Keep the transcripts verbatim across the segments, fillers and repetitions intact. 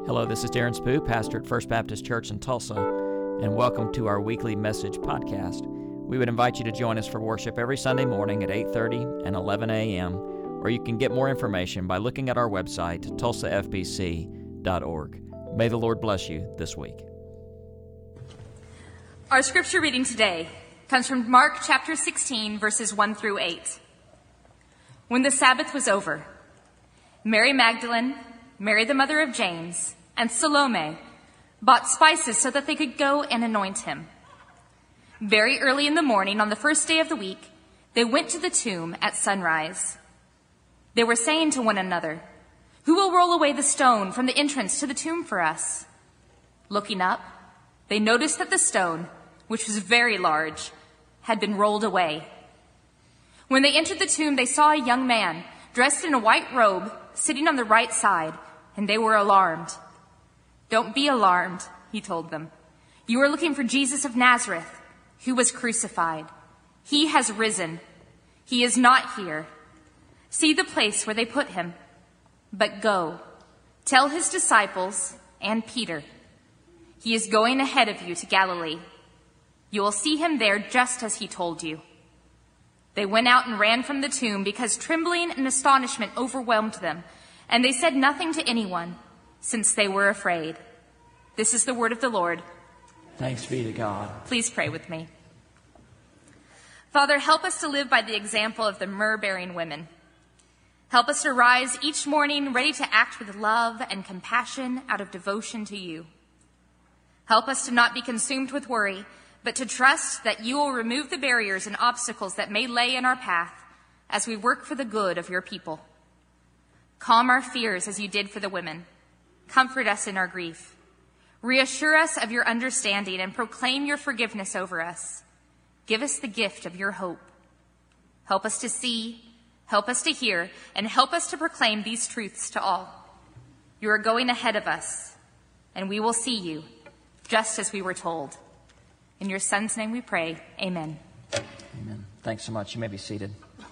Hello, this is Darren Spoo, pastor at First Baptist Church in Tulsa, and welcome to our weekly message podcast. We would invite you to join us for worship every Sunday morning at eight thirty and eleven a.m., or you can get more information by looking at our website, tulsa f b c dot org. May the Lord bless you this week. Our scripture reading today comes from Mark chapter sixteen, verses one through eight. When the Sabbath was over, Mary Magdalene, Mary the mother of James, and Salome bought spices so that they could go and anoint him. Very early in the morning on the first day of the week, they went to the tomb at sunrise. They were saying to one another, "Who will roll away the stone from the entrance to the tomb for us?" Looking up, they noticed that the stone, which was very large, had been rolled away. When they entered the tomb, they saw a young man dressed in a white robe sitting on the right side, and they were alarmed. "Don't be alarmed," he told them. "You are looking for Jesus of Nazareth, who was crucified. He has risen. He is not here. See the place where they put him. But go, tell his disciples and Peter, he is going ahead of you to Galilee. You will see him there just as he told you." They went out and ran from the tomb because trembling and astonishment overwhelmed them, and they said nothing to anyone, since they were afraid. This is the word of the Lord. Thanks be to God. Please pray with me. Father, help us to live by the example of the myrrh-bearing women. Help us to rise each morning ready to act with love and compassion out of devotion to you. Help us to not be consumed with worry, but to trust that you will remove the barriers and obstacles that may lay in our path as we work for the good of your people. Calm our fears as you did for the women. Comfort us in our grief. Reassure us of your understanding and proclaim your forgiveness over us. Give us the gift of your hope. Help us to see, help us to hear, and help us to proclaim these truths to all. You are going ahead of us, and we will see you, just as we were told. In your Son's name we pray, amen. Amen. Thanks so much. You may be seated.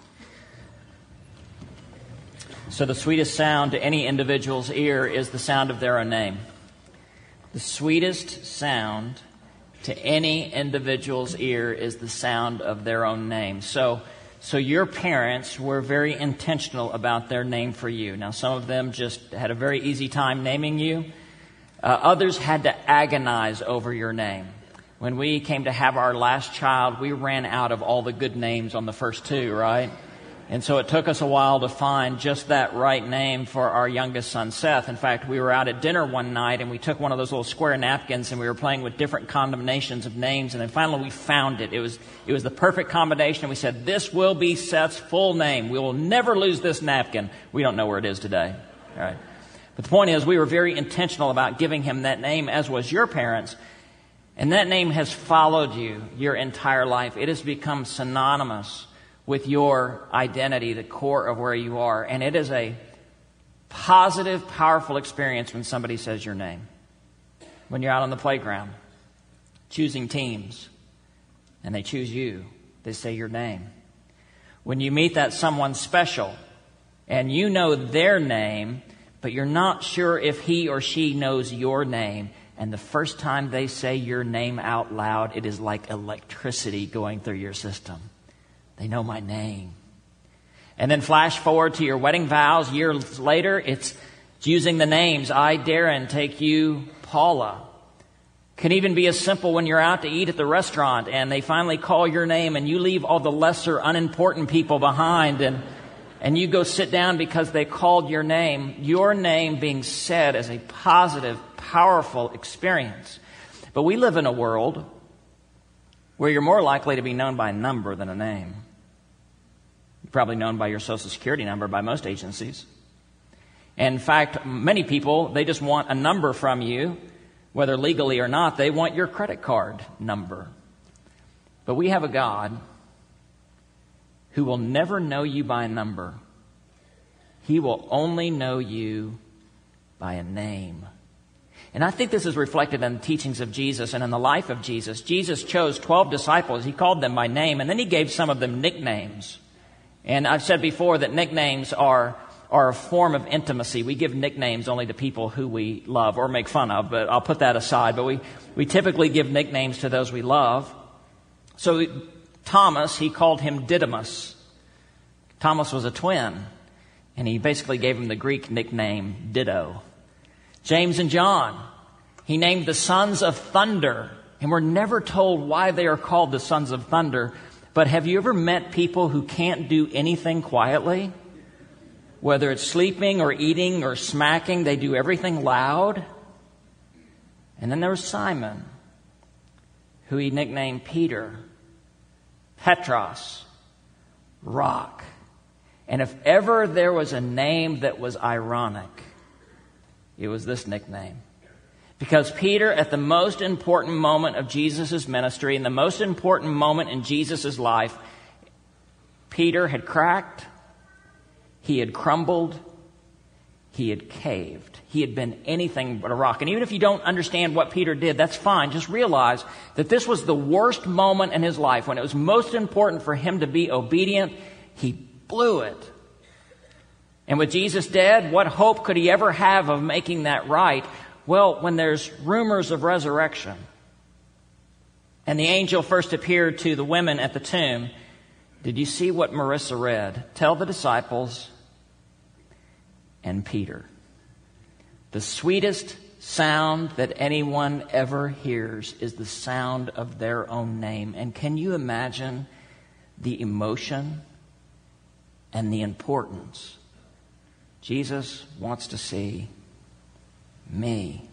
So the sweetest sound to any individual's ear is the sound of their own name. The sweetest sound to any individual's ear is the sound of their own name. So, so your parents were very intentional about their name for you. Now, some of them just had a very easy time naming you. Uh, others had to agonize over your name. When we came to have our last child, we ran out of all the good names on the first two, right? And so it took us a while to find just that right name for our youngest son, Seth. In fact, we were out at dinner one night, and we took one of those little square napkins, and we were playing with different combinations of names, and then finally we found it. It was it was the perfect combination, and we said, "This will be Seth's full name. We will never lose this napkin." We don't know where it is today. All right. But the point is, we were very intentional about giving him that name, as was your parents. And that name has followed you your entire life. It has become synonymous with your identity, the core of where you are. And it is a positive, powerful experience when somebody says your name. When you're out on the playground, choosing teams, and they choose you, they say your name. When you meet that someone special, and you know their name, but you're not sure if he or she knows your name, and the first time they say your name out loud, it is like electricity going through your system. They know my name. And then flash forward to your wedding vows years later. It's using the names. I, Darren, take you, Paula. Can even be as simple when you're out to eat at the restaurant and they finally call your name and you leave all the lesser, unimportant people behind and, and you go sit down because they called your name. Your name being said as a positive, powerful experience. But we live in a world where you're more likely to be known by a number than a name. You're probably known by your Social Security number by most agencies. And in fact, many people, they just want a number from you, whether legally or not. They want your credit card number. But we have a God who will never know you by a number. He will only know you by a name. And I think this is reflected in the teachings of Jesus and in the life of Jesus. Jesus chose twelve disciples. He called them by name, and then he gave some of them nicknames. And I've said before that nicknames are are a form of intimacy. We give nicknames only to people who we love or make fun of, but I'll put that aside. But we, we typically give nicknames to those we love. So Thomas, he called him Didymus. Thomas was a twin, and he basically gave him the Greek nickname Ditto. James and John, he named the sons of thunder, and we're never told why they are called the sons of thunder. But have you ever met people who can't do anything quietly? Whether it's sleeping or eating or smacking, they do everything loud. And then there was Simon, who he nicknamed Peter, Petros, Rock. And if ever there was a name that was ironic, it was this nickname. Because Peter, at the most important moment of Jesus' ministry, and the most important moment in Jesus' life, Peter had cracked, he had crumbled, he had caved. He had been anything but a rock. And even if you don't understand what Peter did, that's fine. Just realize that this was the worst moment in his life. When it was most important for him to be obedient, he blew it. And with Jesus dead, what hope could he ever have of making that right? Well, when there's rumors of resurrection, and the angel first appeared to the women at the tomb, did you see what Marissa read? Tell the disciples and Peter. The sweetest sound that anyone ever hears is the sound of their own name. And can you imagine the emotion and the importance? Jesus wants to see me.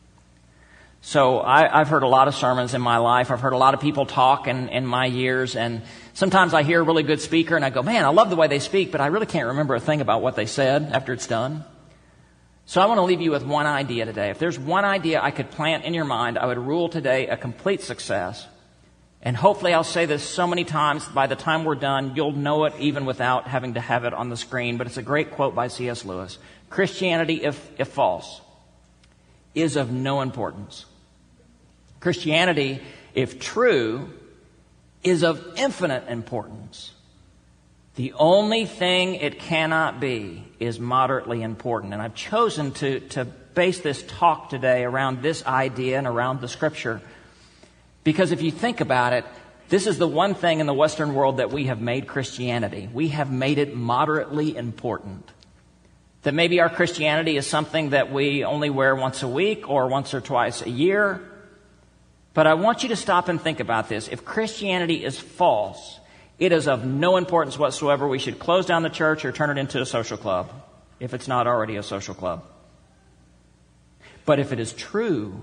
So I, I've heard a lot of sermons in my life. I've heard a lot of people talk in, in my years. And sometimes I hear a really good speaker and I go, man, I love the way they speak, but I really can't remember a thing about what they said after it's done. So I want to leave you with one idea today. If there's one idea I could plant in your mind, I would rule today a complete success. And hopefully I'll say this so many times, by the time we're done, you'll know it even without having to have it on the screen. But it's a great quote by C S Lewis. Christianity, if, if false, is of no importance. Christianity, if true, is of infinite importance. The only thing it cannot be is moderately important. And I've chosen to, to base this talk today around this idea and around the Scripture. Because if you think about it, this is the one thing in the Western world that we have made Christianity. We have made it moderately important. That maybe our Christianity is something that we only wear once a week or once or twice a year. But I want you to stop and think about this. If Christianity is false, it is of no importance whatsoever. We should close down the church or turn it into a social club, if it's not already a social club. But if it is true,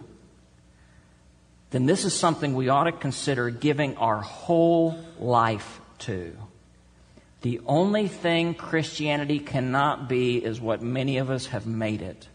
then this is something we ought to consider giving our whole life to. The only thing Christianity cannot be is what many of us have made it: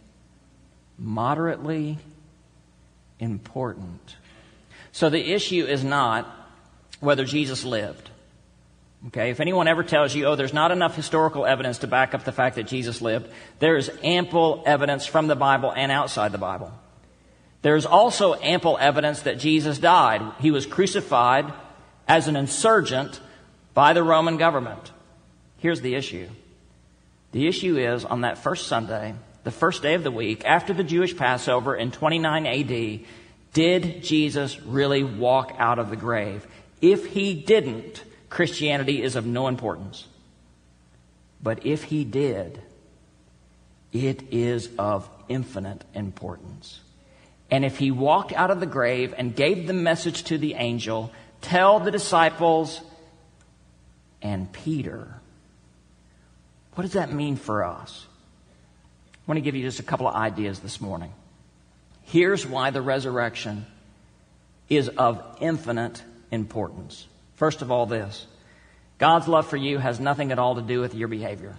moderately important. So the issue is not whether Jesus lived. Okay, if anyone ever tells you, oh, there's not enough historical evidence to back up the fact that Jesus lived, there is ample evidence from the Bible and outside the Bible. There's also ample evidence that Jesus died. He was crucified as an insurgent by the Roman government. Here's the issue. The issue is, on that first Sunday, the first day of the week, after the Jewish Passover in twenty-nine A D, did Jesus really walk out of the grave? If he didn't, Christianity is of no importance. But if he did, it is of infinite importance. And if he walked out of the grave and gave the message to the angel, tell the disciples and Peter, what does that mean for us? I want to give you just a couple of ideas this morning. Here's why the resurrection is of infinite importance. First of all, this: God's love for you has nothing at all to do with your behavior.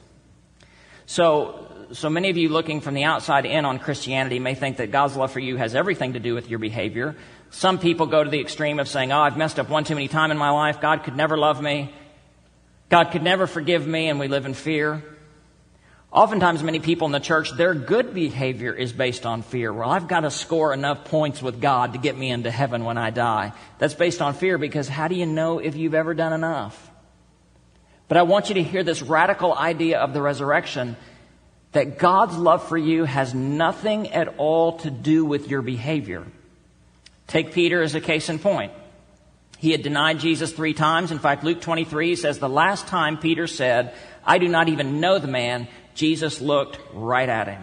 So, so many of you looking from the outside in on Christianity may think that God's love for you has everything to do with your behavior. Some people go to the extreme of saying, oh, I've messed up one too many times in my life. God could never love me. God could never forgive me, and we live in fear. Oftentimes, many people in the church, their good behavior is based on fear. Well, I've got to score enough points with God to get me into heaven when I die. That's based on fear, because how do you know if you've ever done enough? But I want you to hear this radical idea of the resurrection. that God's love for you has nothing at all to do with your behavior. Take Peter as a case in point. He had denied Jesus three times. In fact, Luke twenty-three says the last time Peter said, "I do not even know the man," Jesus looked right at him.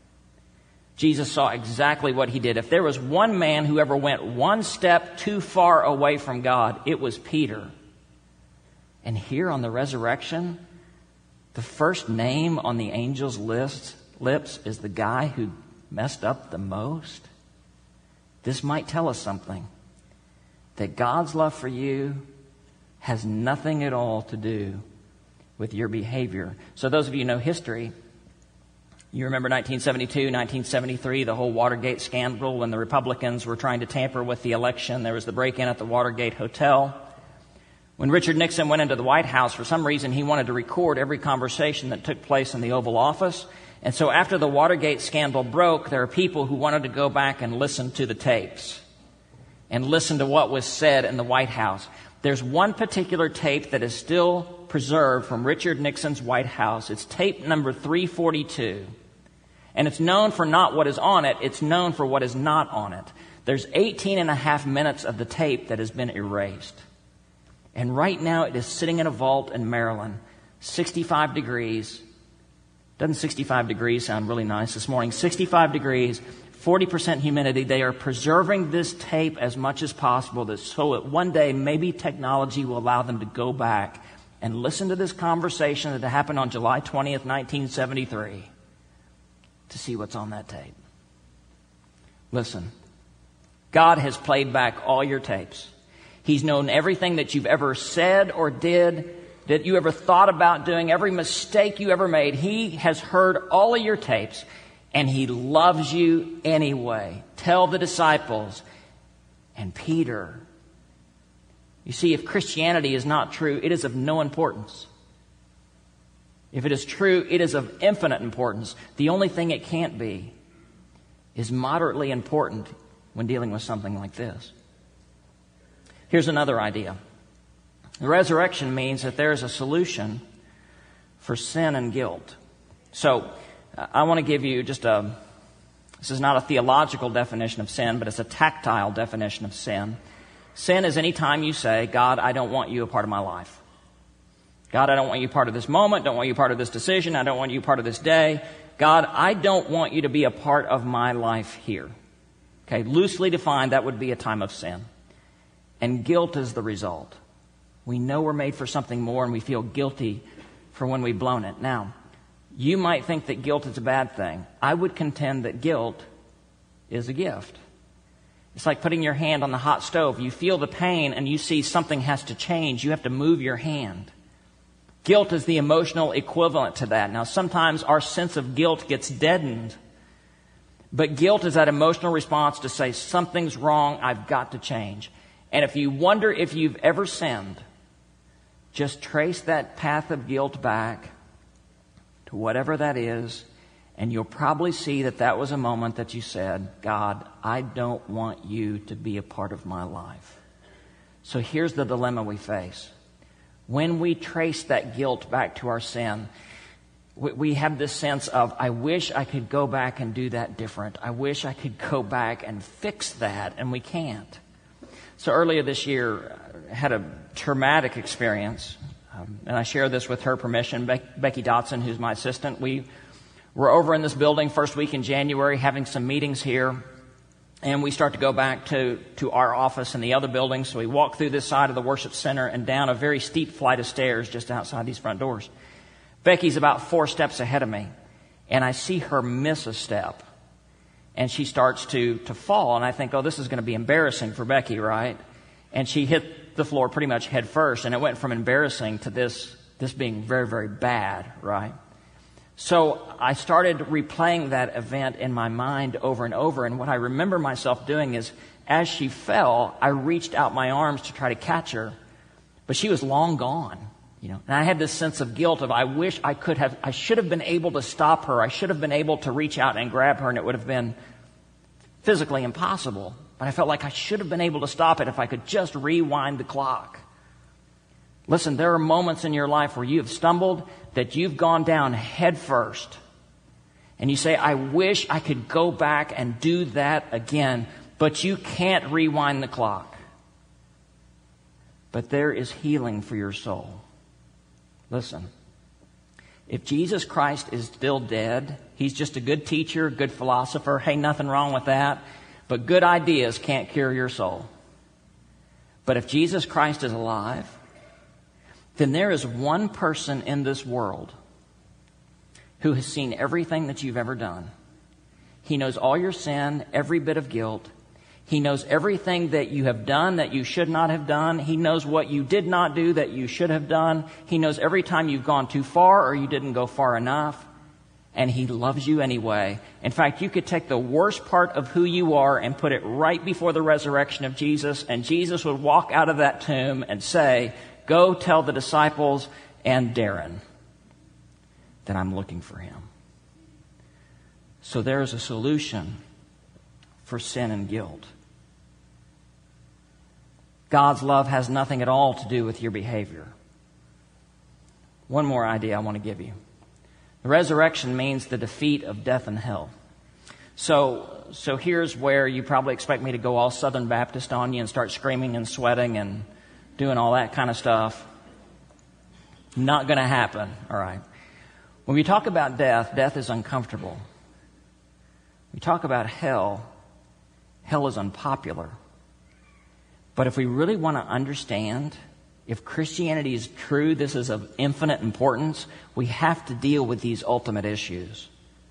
Jesus saw exactly what he did. If there was one man who ever went one step too far away from God, it was Peter. And here on the resurrection, the first name on the angel's list, lips is the guy who messed up the most. This might tell us something. That God's love for you has nothing at all to do with your behavior. So those of you who know history, you remember nineteen seventy-two, nineteen seventy-three, the whole Watergate scandal when the Republicans were trying to tamper with the election. There was the break-in at the Watergate Hotel. When Richard Nixon went into the White House, for some reason he wanted to record every conversation that took place in the Oval Office. And so after the Watergate scandal broke, there are people who wanted to go back and listen to the tapes and listen to what was said in the White House. There's one particular tape that is still preserved from Richard Nixon's White House. It's tape number three forty-two. And it's known for not what is on it, it's known for what is not on it. There's eighteen and a half minutes of the tape that has been erased. And right now it is sitting in a vault in Maryland, sixty-five degrees. Doesn't sixty-five degrees sound really nice this morning? sixty-five degrees, forty percent humidity. They are preserving this tape as much as possible that so that one day maybe technology will allow them to go back and listen to this conversation that happened on July twentieth, nineteen seventy-three to see what's on that tape. Listen, God has played back all your tapes. He's known everything that you've ever said or did, that you ever thought about doing, every mistake you ever made. He has heard all of your tapes, and He loves you anyway. Tell the disciples. And Peter. You see, if Christianity is not true, it is of no importance. If it is true, it is of infinite importance. The only thing it can't be is moderately important when dealing with something like this. Here's another idea. The resurrection means that there is a solution for sin and guilt. So, I want to give you just a, this is not a theological definition of sin, but it's a tactile definition of sin. Sin is any time you say, God, I don't want you a part of my life. God, I don't want you part of this moment, don't want you part of this decision, I don't want you part of this day. God, I don't want you to be a part of my life here. Okay, loosely defined, that would be a time of sin. And guilt is the result. We know we're made for something more and we feel guilty for when we've blown it. Now, you might think that guilt is a bad thing. I would contend that guilt is a gift. It's like putting your hand on the hot stove. You feel the pain and you see something has to change. You have to move your hand. Guilt is the emotional equivalent to that. Now, sometimes our sense of guilt gets deadened. But guilt is that emotional response to say, something's wrong, I've got to change. And if you wonder if you've ever sinned, just trace that path of guilt back to whatever that is, and you'll probably see that that was a moment that you said, God, I don't want you to be a part of my life. So here's the dilemma we face. When we trace that guilt back to our sin, we have this sense of, I wish I could go back and do that different. I wish I could go back and fix that, and we can't. So earlier this year, I had a traumatic experience, um, and I share this with her permission. Be- Becky Dotson, who's my assistant, we were over in this building first week in January having some meetings here, and we start to go back to, to our office in the other building. So we walk through this side of the worship center and down a very steep flight of stairs just outside these front doors. Becky's about four steps ahead of me, and I see her miss a step. And she starts to, to fall, and I think, oh, this is going to be embarrassing for Becky, right? And she hit the floor pretty much head first, and it went from embarrassing to this, this being very, very bad, right? So I started replaying that event in my mind over and over, and what I remember myself doing is, as she fell, I reached out my arms to try to catch her, but she was long gone. You know, and I had this sense of guilt of I wish I could have, I should have been able to stop her. I should have been able to reach out and grab her, and it would have been physically impossible. But I felt like I should have been able to stop it if I could just rewind the clock. Listen, there are moments in your life where you have stumbled, that you've gone down head first, And you say, I wish I could go back and do that again, but you can't rewind the clock. But there is healing for your soul. Listen, if Jesus Christ is still dead, he's just a good teacher, good philosopher. Hey, nothing wrong with that. But good ideas can't cure your soul. But if Jesus Christ is alive, then there is one person in this world who has seen everything that you've ever done. He knows all your sin, every bit of guilt. He knows everything that you have done that you should not have done. He knows what you did not do that you should have done. He knows every time you've gone too far or you didn't go far enough. And he loves you anyway. In fact, you could take the worst part of who you are and put it right before the resurrection of Jesus, and Jesus would walk out of that tomb and say, go tell the disciples and Darren that I'm looking for him. So there is a solution for sin and guilt. God's love has nothing at all to do with your behavior. One more idea I want to give you. The resurrection means the defeat of death and hell. So, so here's where you probably expect me to go all Southern Baptist on you and start screaming and sweating and doing all that kind of stuff. Not going to happen, all right? When we talk about death, death is uncomfortable. We talk about hell, hell is unpopular. But if we really want to understand, if Christianity is true, this is of infinite importance, we have to deal with these ultimate issues.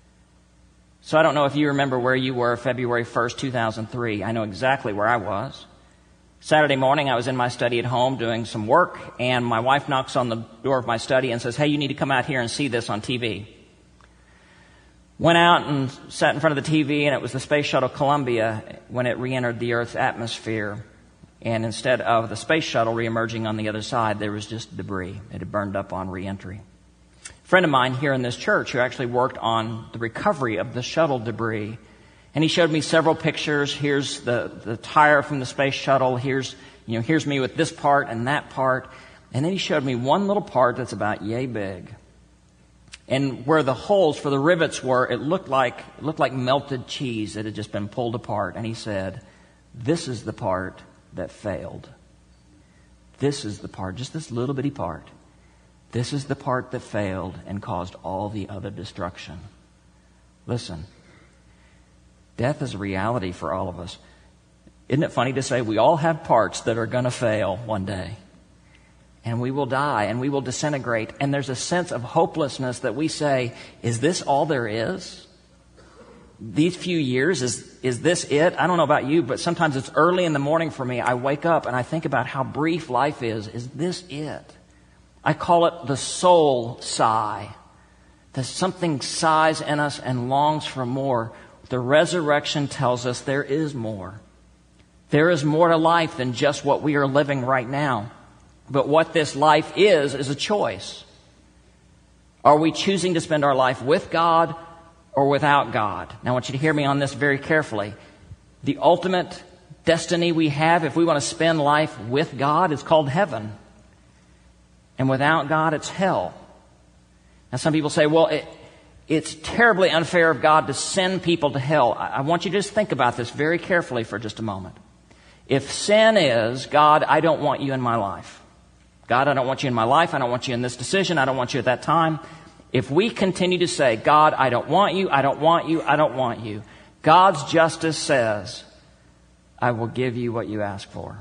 So I don't know if you remember where you were February first, two thousand three. I know exactly where I was. Saturday morning, I was in my study at home doing some work, and my wife knocks on the door of my study and says, hey, you need to come out here and see this on T V. Went out and sat in front of the T V, and it was the Space Shuttle Columbia when it re-entered the Earth's atmosphere. And instead of the space shuttle re-emerging on the other side, there was just debris. It had burned up on re-entry. A friend of mine here in this church who actually worked on the recovery of the shuttle debris, and he showed me several pictures. Here's the, the tire from the space shuttle. Here's, you know, here's me with this part and that part. And then he showed me one little part that's about yay big. And where the holes for the rivets were, it looked like, it looked like melted cheese that had just been pulled apart. And he said, this is the part that failed. This is the part, just this little bitty part. This is the part that failed and caused all the other destruction. Listen, death is a reality for all of us. Isn't it funny to say we all have parts that are going to fail one day? And we will die and we will disintegrate. And there's a sense of hopelessness that we say, is this all there is? These few years, is is this it? I don't know about you, but sometimes it's early in the morning for me. I wake up and I think about how brief life is. Is this it? I call it the soul sigh. That something sighs in us and longs for more. The resurrection tells us there is more. There is more to life than just what we are living right now. But what this life is, is a choice. Are we choosing to spend our life with God or without God? Now I want you to hear me on this very carefully. The ultimate destiny we have, if we want to spend life with God, is called heaven. And without God, it's hell. Now some people say, well, it, it's terribly unfair of God to send people to hell. I, I want you to just think about this very carefully for just a moment. If sin is, God, I don't want you in my life. God, I don't want you in my life. I don't want you in this decision. I don't want you at that time. If we continue to say, God, I don't want you, I don't want you, I don't want you, God's justice says, I will give you what you ask for.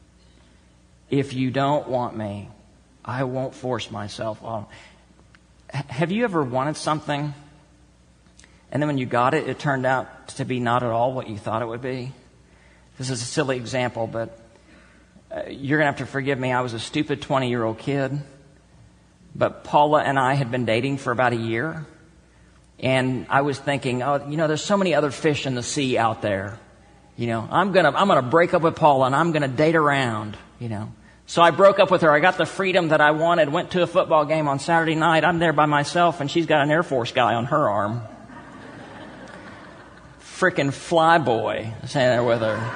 If you don't want me, I won't force myself on. Have you ever wanted something, and then when you got it, it turned out to be not at all what you thought it would be? This is a silly example, but uh, you're going to have to forgive me. I was a stupid twenty-year-old kid. But Paula and I had been dating for about a year. And I was thinking, oh, you know, there's so many other fish in the sea out there. You know, I'm going to I'm going to break up with Paula and I'm going to date around, you know. So I broke up with her. I got the freedom that I wanted, went to a football game on Saturday night. I'm there by myself and she's got an Air Force guy on her arm. Frickin' flyboy standing there with her.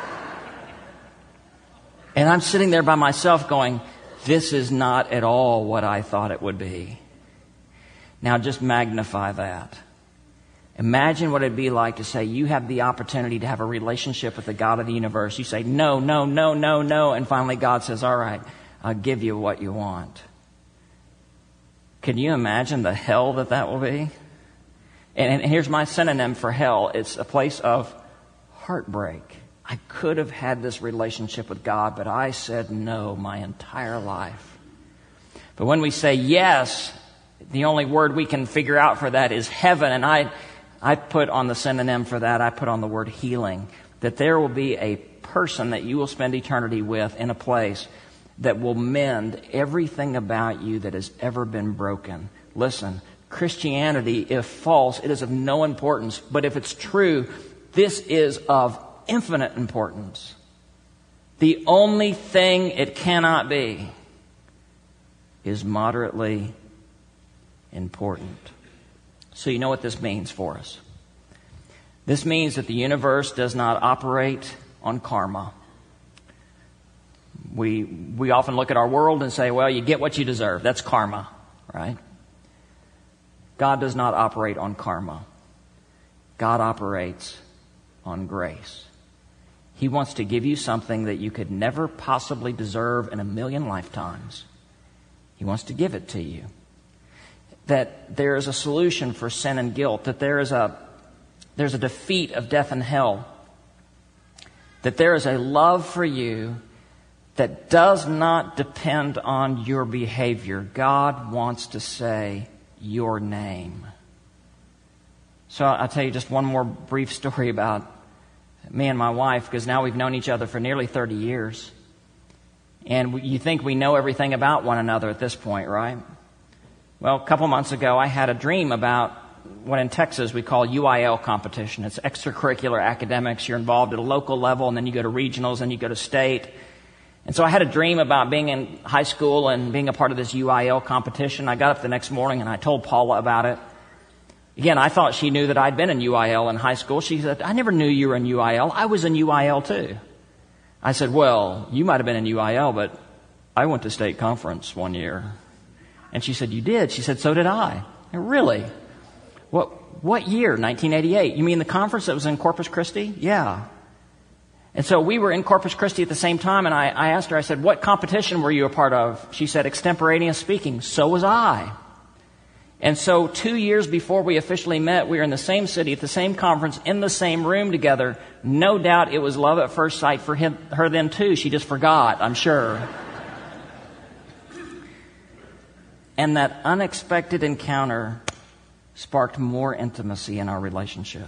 And I'm sitting there by myself going, this is not at all what I thought it would be. Now just magnify that. Imagine what it'd be like to say you have the opportunity to have a relationship with the God of the universe. You say, no, no, no, no, no. And finally God says, all right, I'll give you what you want. Can you imagine the hell that that will be? And, and here's my synonym for hell. It's a place of heartbreak. I could have had this relationship with God, but I said no my entire life. But when we say yes, the only word we can figure out for that is heaven. And I, I put on the synonym for that, I put on the word healing. That there will be a person that you will spend eternity with in a place that will mend everything about you that has ever been broken. Listen, Christianity, if false, it is of no importance. But if it's true, this is of infinite importance. The only thing it cannot be is moderately important. So you know what this means for us. This means that the universe does not operate on karma. We we often look at our world and say, well, you get what you deserve. That's karma, right? God does not operate on karma. God operates on grace. He wants to give you something that you could never possibly deserve in a million lifetimes. He wants to give it to you. That there is a solution for sin and guilt. That there is a there's a defeat of death and hell. That there is a love for you that does not depend on your behavior. God wants to say your name. So I'll tell you just one more brief story about me and my wife, because now we've known each other for nearly thirty years. And you think we know everything about one another at this point, right? Well, a couple months ago, I had a dream about what in Texas we call U I L competition. It's extracurricular academics. You're involved at a local level, and then you go to regionals, and you go to state. And so I had a dream about being in high school and being a part of this U I L competition. I got up the next morning, and I told Paula about it. Again, I thought she knew that I'd been in U I L in high school. She said, I never knew you were in U I L. I was in U I L too. I said, well, you might have been in U I L, but I went to state conference one year. And she said, you did? She said, so did I. Really? What, what year? nineteen eighty-eight. You mean the conference that was in Corpus Christi? Yeah. And so we were in Corpus Christi at the same time, and I, I asked her, I said, what competition were you a part of? She said, extemporaneous speaking. So was I. And so two years before we officially met, we were in the same city, at the same conference, in the same room together. No doubt it was love at first sight for him, her then too. She just forgot, I'm sure. And that unexpected encounter sparked more intimacy in our relationship.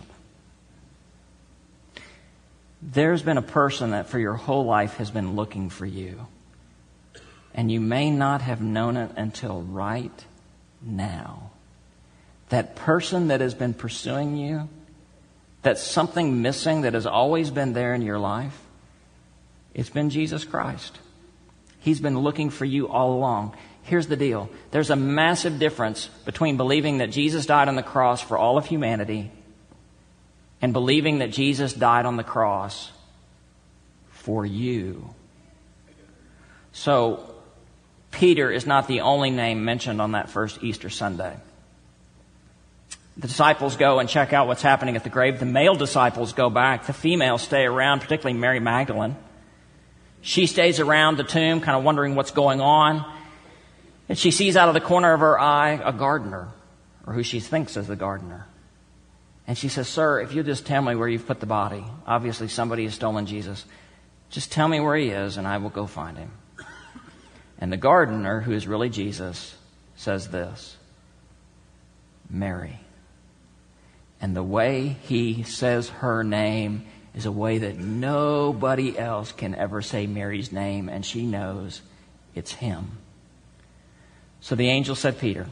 There's been a person that for your whole life has been looking for you. And you may not have known it until right now. That person that has been pursuing you, that's something missing that has always been there in your life, it's been Jesus Christ. He's been looking for you all along. Here's the deal. There's a massive difference between believing that Jesus died on the cross for all of humanity and believing that Jesus died on the cross for you. So, Peter is not the only name mentioned on that first Easter Sunday. The disciples go and check out what's happening at the grave. The male disciples go back. The females stay around, particularly Mary Magdalene. She stays around the tomb, kind of wondering what's going on. And she sees out of the corner of her eye a gardener, or who she thinks is the gardener. And she says, sir, if you'll just tell me where you've put the body. Obviously somebody has stolen Jesus. Just tell me where he is and I will go find him. And the gardener, who is really Jesus, says this, Mary. And the way he says her name is a way that nobody else can ever say Mary's name, and she knows it's him. So the angel said Peter.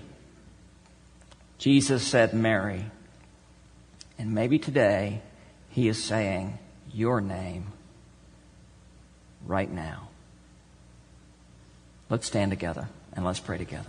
Jesus said Mary. And maybe today he is saying your name right now. Let's stand together and let's pray together.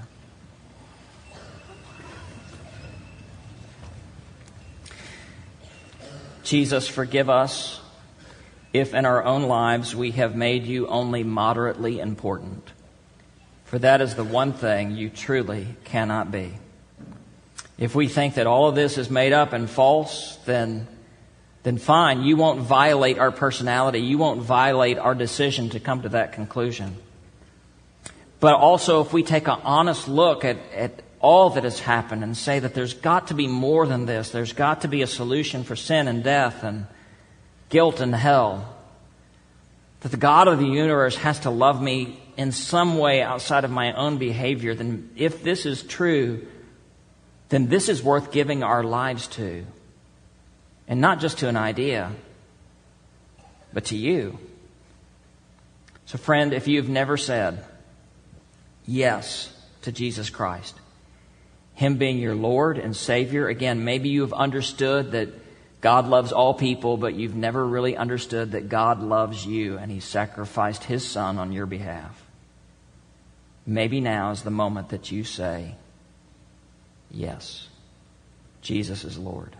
Jesus, forgive us if in our own lives we have made you only moderately important. For that is the one thing you truly cannot be. If we think that all of this is made up and false, then, then fine, you won't violate our personality. You won't violate our decision to come to that conclusion. But also, if we take an honest look at, at all that has happened and say that there's got to be more than this, there's got to be a solution for sin and death and guilt and hell, that the God of the universe has to love me in some way outside of my own behavior, then if this is true, then this is worth giving our lives to. And not just to an idea, but to you. So friend, if you've never said yes to Jesus Christ, Him being your Lord and Savior, again, maybe you've understood that God loves all people, but you've never really understood that God loves you and He sacrificed His Son on your behalf. Maybe now is the moment that you say, yes, Jesus is Lord.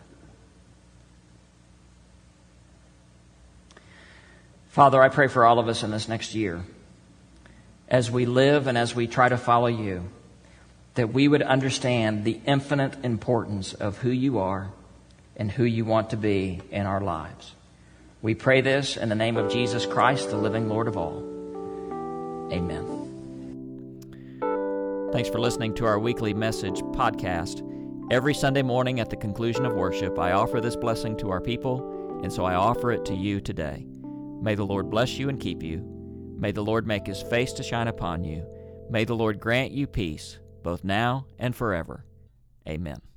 Father, I pray for all of us in this next year, as we live and as we try to follow You, that we would understand the infinite importance of who You are and who You want to be in our lives. We pray this in the name of Jesus Christ, the living Lord of all. Amen. Thanks for listening to our weekly message podcast. Every Sunday morning at the conclusion of worship, I offer this blessing to our people, and so I offer it to you today. May the Lord bless you and keep you. May the Lord make His face to shine upon you. May the Lord grant you peace, both now and forever. Amen.